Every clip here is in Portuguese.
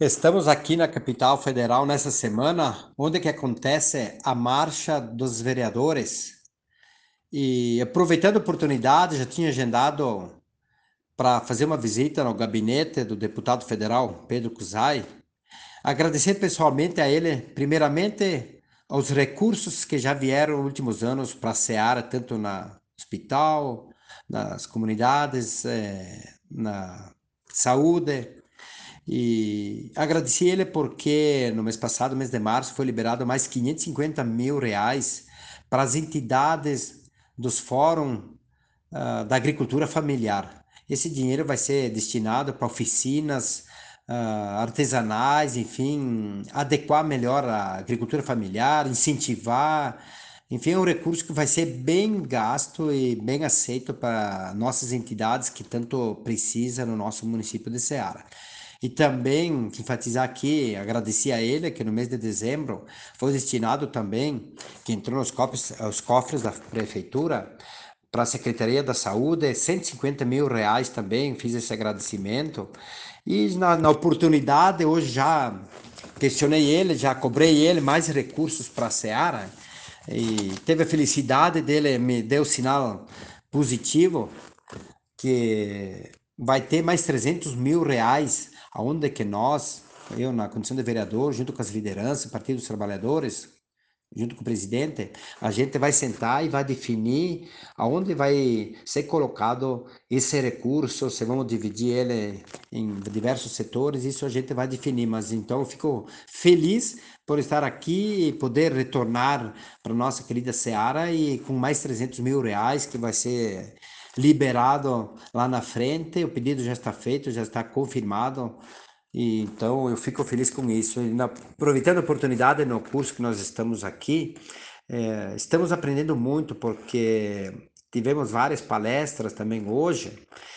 Estamos aqui na capital federal nessa semana, onde que acontece a Marcha dos Vereadores. E aproveitando a oportunidade, já tinha agendado para fazer uma visita no gabinete do deputado federal Pedro Cusai. Agradecer pessoalmente a ele, primeiramente, aos recursos que já vieram nos últimos anos para a Seara, tanto na hospital, nas comunidades, na saúde. E agradeci ele porque no mês passado, mês de março, foi liberado mais 550 mil reais para as entidades dos fóruns da agricultura familiar. Esse dinheiro vai ser destinado para oficinas artesanais, enfim, adequar melhor a agricultura familiar, incentivar. Enfim, é um recurso que vai ser bem gasto e bem aceito para nossas entidades que tanto precisam no nosso município de Ceará. E também enfatizar aqui, agradecer a ele que no mês de dezembro foi destinado também, que entrou nos cofres, aos cofres da prefeitura, para a Secretaria da Saúde, 150 mil reais também, fiz esse agradecimento. E na oportunidade, hoje já questionei ele, já cobrei ele mais recursos para a Seara, e teve a felicidade dele, me deu sinal positivo, que vai ter mais 300 mil reais, aonde que nós, eu na condição de vereador, junto com as lideranças, Partido dos Trabalhadores, junto com o presidente, a gente vai sentar e vai definir aonde vai ser colocado esse recurso, se vamos dividir ele em diversos setores, isso a gente vai definir, mas então eu fico feliz por estar aqui e poder retornar para nossa querida Seara e com mais 300 mil reais que vai ser liberado lá na frente, o pedido já está feito, já está confirmado, e então eu fico feliz com isso. E aproveitando a oportunidade no curso que nós estamos aqui, estamos aprendendo muito porque tivemos várias palestras também hoje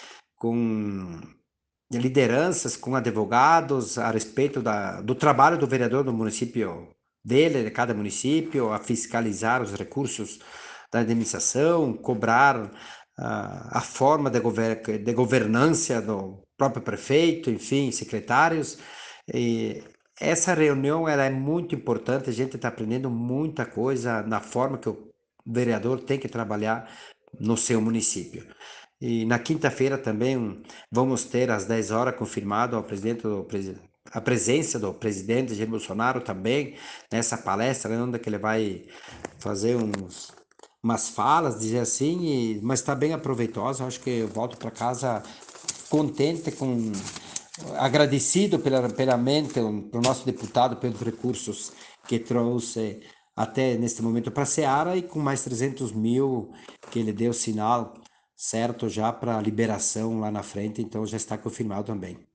com lideranças, com advogados a respeito do trabalho do vereador do município dele, de cada município, a fiscalizar os recursos da administração, cobrar a forma de governança do próprio prefeito, enfim, secretários. E essa reunião ela é muito importante, a gente está aprendendo muita coisa na forma que o vereador tem que trabalhar no seu município. E na quinta-feira também vamos ter às 10 horas confirmado a presença do presidente Jair Bolsonaro também nessa palestra, né, onde que ele vai fazer umas falas, dizer assim, mas está bem aproveitosa. Acho que eu volto para casa contente, agradecido pela mente para o nosso deputado pelos recursos que trouxe até neste momento para a Seara e com mais 300 mil que ele deu sinal certo já para liberação lá na frente, então já está confirmado também.